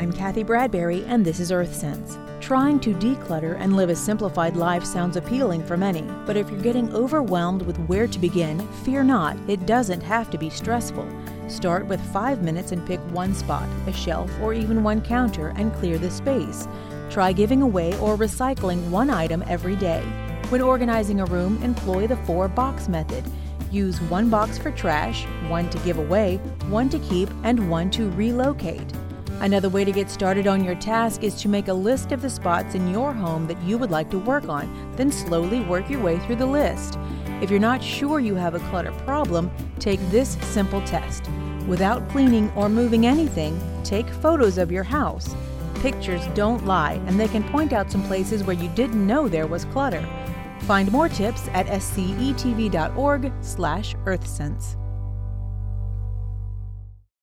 I'm Kathy Bradbury, and this is EarthSense. Trying to declutter and live a simplified life sounds appealing for many, but if you're getting overwhelmed with where to begin, fear not, it doesn't have to be stressful. Start with 5 minutes and pick one spot, a shelf, or even one counter, and clear the space. Try giving away or recycling one item every day. When organizing a room, employ the 4-box method. Use 1 box for trash, 1 to give away, 1 to keep, and 1 to relocate. Another way to get started on your task is to make a list of the spots in your home that you would like to work on, then slowly work your way through the list. If you're not sure you have a clutter problem, take this simple test. Without cleaning or moving anything, take photos of your house. Pictures don't lie, and they can point out some places where you didn't know there was clutter. Find more tips at scetv.org/earthsense.